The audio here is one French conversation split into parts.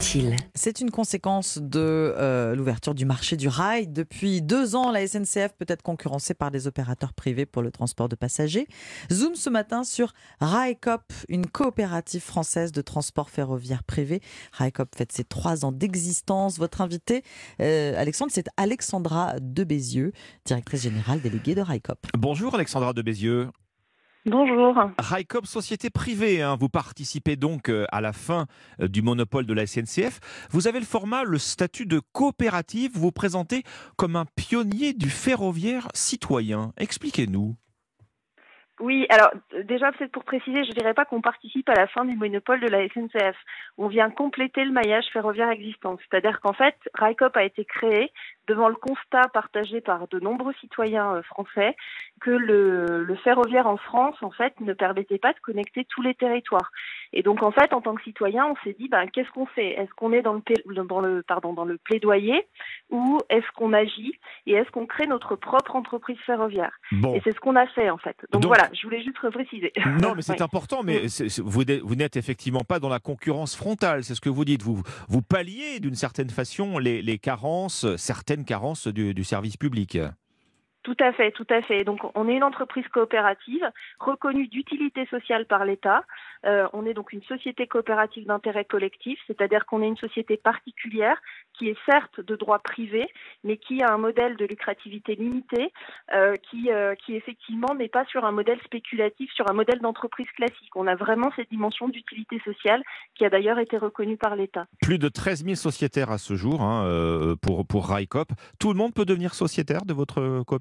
utile. C'est une conséquence de l'ouverture du marché du rail. Depuis 2 ans, la SNCF peut être concurrencée par des opérateurs privés pour le transport de passagers. Zoom ce matin sur Railcoop, une coopérative française de transport ferroviaire privé. Railcoop fête ses 3 ans d'existence. Votre invitée, Alexandre, c'est Alexandra Debézieux, directrice générale déléguée de Railcoop. Bonjour Alexandra Debézieux. Bonjour. Railcoop, société privée, vous participez donc à la fin du monopole de la SNCF. Vous avez le format, le statut de coopérative, vous vous présentez comme un pionnier du ferroviaire citoyen. Expliquez-nous. Oui, alors déjà peut-être pour préciser, je ne dirais pas qu'on participe à la fin du monopole de la SNCF. On vient compléter le maillage ferroviaire existant. C'est-à-dire qu'en fait, Railcoop a été créé devant le constat partagé par de nombreux citoyens français que le ferroviaire en France, en fait, ne permettait pas de connecter tous les territoires. Et donc, en fait, en tant que citoyen, on s'est dit, qu'est-ce qu'on fait? Est-ce qu'on est dans le plaidoyer ou est-ce qu'on agit et est-ce qu'on crée notre propre entreprise ferroviaire? Bon. Et c'est ce qu'on a fait, en fait. Donc voilà, je voulais juste préciser. Non, mais c'est Oui. important, mais vous n'êtes effectivement pas dans la concurrence frontale, c'est ce que vous dites. Vous palliez d'une certaine façon les carences, certaines carences du service public. Tout à fait, tout à fait. Donc, on est une entreprise coopérative reconnue d'utilité sociale par l'État. On est donc une société coopérative d'intérêt collectif, c'est-à-dire qu'on est une société particulière qui est certes de droit privé, mais qui a un modèle de lucrativité limitée, qui effectivement n'est pas sur un modèle spéculatif, sur un modèle d'entreprise classique. On a vraiment cette dimension d'utilité sociale qui a d'ailleurs été reconnue par l'État. Plus de 13 000 sociétaires à ce jour pour Railcoop. Tout le monde peut devenir sociétaire de votre coopérative ?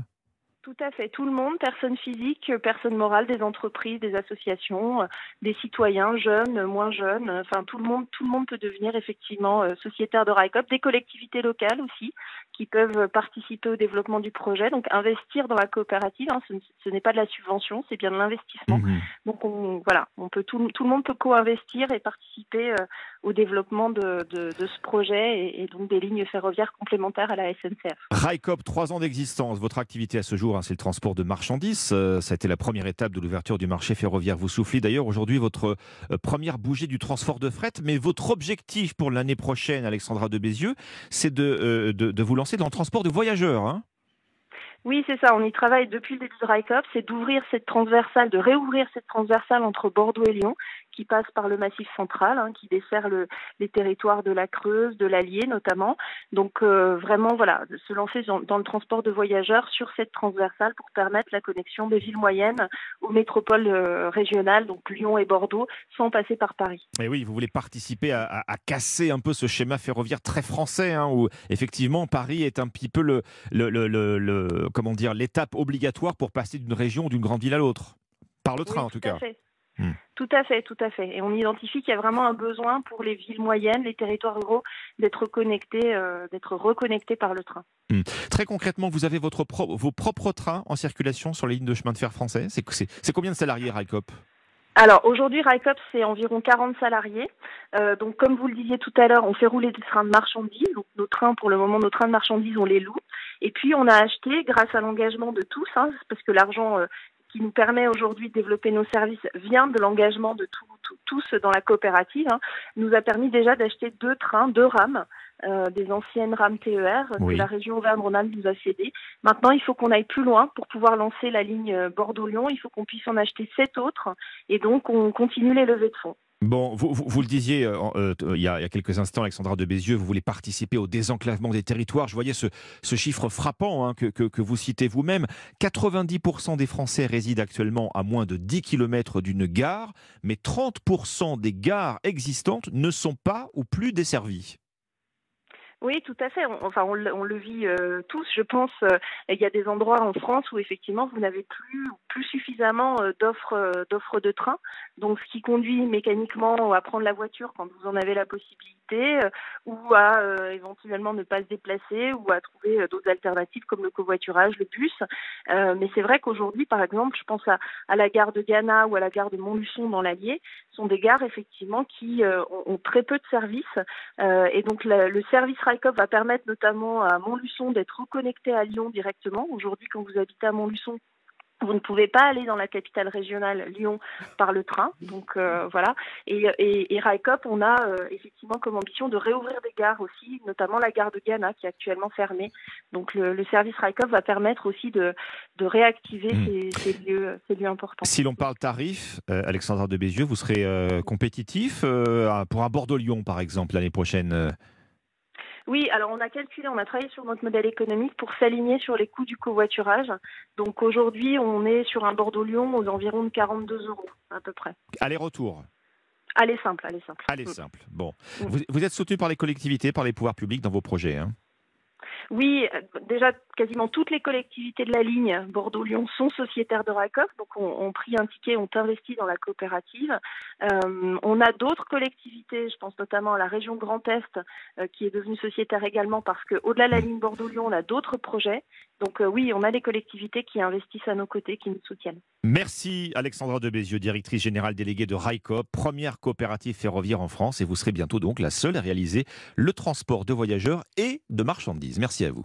Tout à fait, tout le monde, personnes physiques, personnes morales, des entreprises, des associations, des citoyens, jeunes, moins jeunes, enfin tout le monde peut devenir effectivement sociétaire de Railcoop, des collectivités locales aussi qui peuvent participer au développement du projet, donc investir dans la coopérative, ce n'est pas de la subvention, c'est bien de l'investissement. Donc tout le monde peut co-investir et participer au développement de ce projet et donc des lignes ferroviaires complémentaires à la SNCF. Railcoop, 3 ans d'existence, votre activité à ce jour, c'est le transport de marchandises. Ça a été la première étape de l'ouverture du marché ferroviaire. Vous soufflez d'ailleurs aujourd'hui votre première bougie du transport de fret, mais votre objectif pour l'année prochaine, Alexandra Debézieux, c'est de vous lancer dans le transport de voyageurs. Oui, c'est ça. On y travaille depuis le début de Railcoop, c'est d'ouvrir cette transversale, de réouvrir cette transversale entre Bordeaux et Lyon, qui passe par le Massif central, qui dessert les territoires de la Creuse, de l'Allier notamment. Donc vraiment, de se lancer dans le transport de voyageurs sur cette transversale pour permettre la connexion des villes moyennes aux métropoles régionales, donc Lyon et Bordeaux, sans passer par Paris. Et oui, vous voulez participer à casser un peu ce schéma ferroviaire très français, où effectivement Paris est un petit peu l'étape obligatoire pour passer d'une région ou d'une grande ville à l'autre. Par le train, en tout cas. Fait. Tout à fait, tout à fait. Et on identifie qu'il y a vraiment un besoin pour les villes moyennes, les territoires ruraux, d'être reconnectés par le train. Très concrètement, vous avez vos propres trains en circulation sur les lignes de chemin de fer français. C'est combien de salariés, Railcoop ? Alors aujourd'hui, Railcoop, c'est environ 40 salariés. Donc comme vous le disiez tout à l'heure, on fait rouler des trains de marchandises. Donc nos trains de marchandises, on les loue. Et puis on a acheté, grâce à l'engagement de tous, parce que l'argent qui nous permet aujourd'hui de développer nos services vient de l'engagement de tous dans la coopérative, nous a permis déjà d'acheter 2 rames, des anciennes rames TER que la région Auvergne-Rhône-Alpes nous a cédées. Maintenant, il faut qu'on aille plus loin pour pouvoir lancer la ligne Bordeaux-Lyon. Il faut qu'on puisse en acheter 7 autres et donc on continue les levées de fonds. Bon, vous le disiez il y a quelques instants, Alexandra Debézieux, vous voulez participer au désenclavement des territoires. Je voyais ce chiffre frappant que vous citez vous-même. 90% des Français résident actuellement à moins de 10 km d'une gare, mais 30% des gares existantes ne sont pas ou plus desservies. Oui, tout à fait. On le vit tous, je pense. Il y a des endroits en France où effectivement vous n'avez plus suffisamment d'offres de train. Donc, ce qui conduit mécaniquement à prendre la voiture quand vous en avez la possibilité, ou à éventuellement ne pas se déplacer, ou à trouver d'autres alternatives comme le covoiturage, le bus. Mais c'est vrai qu'aujourd'hui, par exemple, je pense à la gare de Gannat ou à la gare de Montluçon dans l'Allier, sont des gares effectivement qui ont très peu de services. Et donc, le service Railcoop va permettre notamment à Montluçon d'être reconnecté à Lyon directement. Aujourd'hui, quand vous habitez à Montluçon, Vous ne pouvez pas aller dans la capitale régionale, Lyon, par le train. Donc voilà. Et Railcoop, on a effectivement comme ambition de réouvrir des gares aussi, notamment la gare de Gannat qui est actuellement fermée. Donc le service Railcoop va permettre aussi de réactiver ces lieux importants. Si l'on parle tarif, Alexandra de Bézieux, vous serez compétitif pour un Bordeaux-Lyon, par exemple, l'année prochaine Oui, alors on a calculé, on a travaillé sur notre modèle économique pour s'aligner sur les coûts du covoiturage. Donc aujourd'hui, on est sur un Bordeaux-Lyon aux environs de 42 euros à peu près. aller-retour. Allez simple, allez simple. Allez simple. Bon. Vous êtes soutenu par les collectivités, par les pouvoirs publics dans vos projets, hein? Oui, déjà quasiment toutes les collectivités de la ligne Bordeaux-Lyon sont sociétaires de Railcoop, donc on pris un ticket, on investit dans la coopérative. On a d'autres collectivités, je pense notamment à la région Grand Est, qui est devenue sociétaire également parce qu'au-delà de la ligne Bordeaux-Lyon, on a d'autres projets. Donc oui, on a des collectivités qui investissent à nos côtés, qui nous soutiennent. Merci Alexandra de Bézieux, directrice générale déléguée de Railcoop, première coopérative ferroviaire en France, et vous serez bientôt donc la seule à réaliser le transport de voyageurs et de marchandises. Merci à vous.